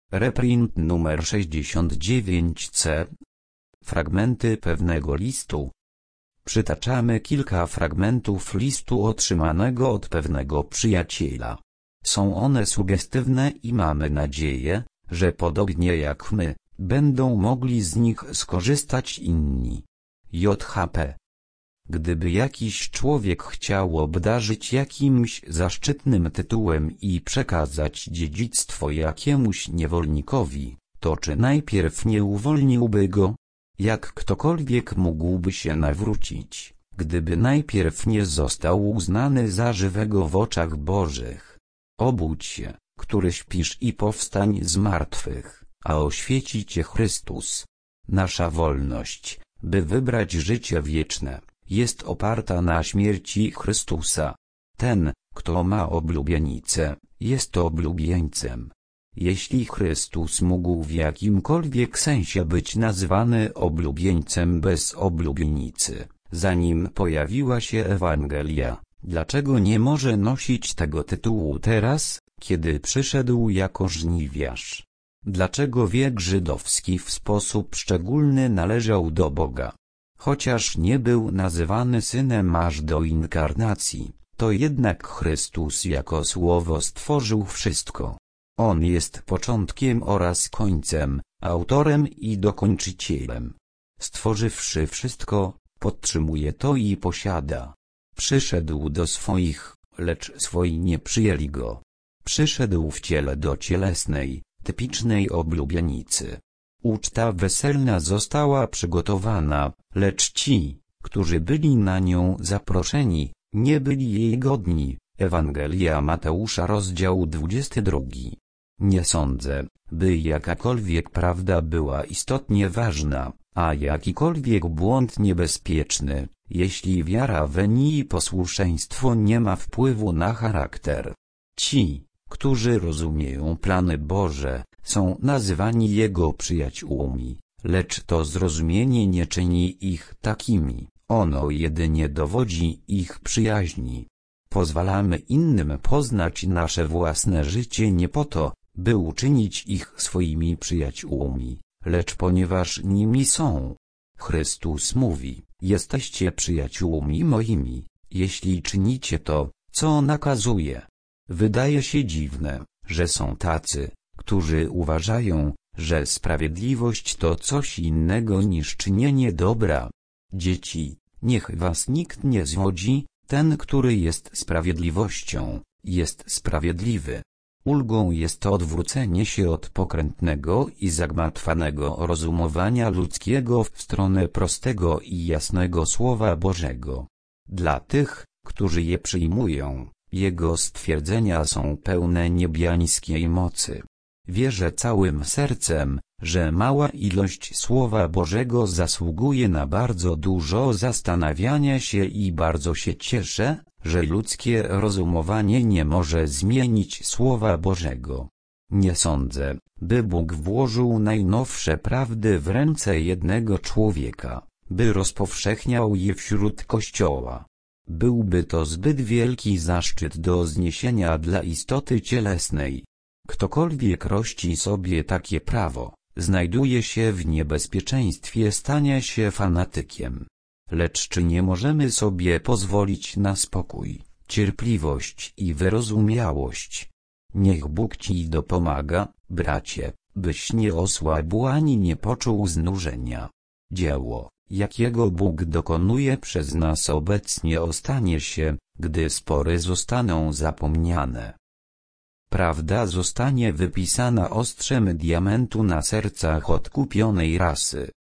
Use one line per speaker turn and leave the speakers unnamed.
Reprint numer 69C. Fragmenty pewnego listu. Przytaczamy kilka fragmentów listu otrzymanego od pewnego przyjaciela. Są one sugestywne i mamy nadzieję, że podobnie jak my, będą mogli z nich skorzystać inni. JHP. Gdyby jakiś człowiek chciał obdarzyć jakimś zaszczytnym tytułem i przekazać dziedzictwo jakiemuś niewolnikowi, to czy najpierw nie uwolniłby go? Jak ktokolwiek mógłby się nawrócić, gdyby najpierw nie został uznany za żywego w oczach Bożych? Obudź się, który śpisz, i powstań z martwych, a oświeci cię Chrystus. Nasza wolność, by wybrać życie wieczne, jest oparta na śmierci Chrystusa. Ten, kto ma oblubienicę, jest oblubieńcem. Jeśli Chrystus mógł w jakimkolwiek sensie być nazwany oblubieńcem bez oblubienicy, zanim pojawiła się Ewangelia, dlaczego nie może nosić tego tytułu teraz, kiedy przyszedł jako żniwiarz? Dlaczego wiek żydowski w sposób szczególny należał do Boga? Chociaż nie był nazywany synem aż do inkarnacji, to jednak Chrystus jako Słowo stworzył wszystko. On jest początkiem oraz końcem, autorem i dokończycielem. Stworzywszy wszystko, podtrzymuje to i posiada. Przyszedł do swoich, lecz swoi nie przyjęli go. Przyszedł w ciele do cielesnej, typicznej oblubienicy. Uczta weselna została przygotowana, lecz ci, którzy byli na nią zaproszeni, nie byli jej godni. Ewangelia Mateusza, rozdział 22. Nie sądzę, by jakakolwiek prawda była istotnie ważna, a jakikolwiek błąd niebezpieczny, jeśli wiara we mnie i posłuszeństwo nie ma wpływu na charakter. Ci, którzy rozumieją plany Boże, są nazywani Jego przyjaciółmi, lecz to zrozumienie nie czyni ich takimi, ono jedynie dowodzi ich przyjaźni. Pozwalamy innym poznać nasze własne życie nie po to, by uczynić ich swoimi przyjaciółmi, lecz ponieważ nimi są. Chrystus mówi: jesteście przyjaciółmi moimi, jeśli czynicie to, co nakazuje. Wydaje się dziwne, że są tacy, którzy uważają, że sprawiedliwość to coś innego niż czynienie dobra. Dzieci, niech was nikt nie zwodzi, ten, który jest sprawiedliwością, jest sprawiedliwy. Ulgą jest odwrócenie się od pokrętnego i zagmatwanego rozumowania ludzkiego w stronę prostego i jasnego Słowa Bożego. Dla tych, którzy je przyjmują, Jego stwierdzenia są pełne niebiańskiej mocy. Wierzę całym sercem, że mała ilość Słowa Bożego zasługuje na bardzo dużo zastanawiania się i bardzo się cieszę, że ludzkie rozumowanie nie może zmienić Słowa Bożego. Nie sądzę, by Bóg włożył najnowsze prawdy w ręce jednego człowieka, by rozpowszechniał je wśród Kościoła. Byłby to zbyt wielki zaszczyt do zniesienia dla istoty cielesnej. Ktokolwiek rości sobie takie prawo, znajduje się w niebezpieczeństwie stania się fanatykiem. Lecz czy nie możemy sobie pozwolić na spokój, cierpliwość i wyrozumiałość? Niech Bóg ci dopomaga, bracie, byś nie osłabł ani nie poczuł znużenia. Dzieło, jakiego Bóg dokonuje przez nas obecnie, ostanie się, gdy spory zostaną zapomniane. Prawda zostanie wypisana ostrzem diamentu na sercach odkupionej rasy.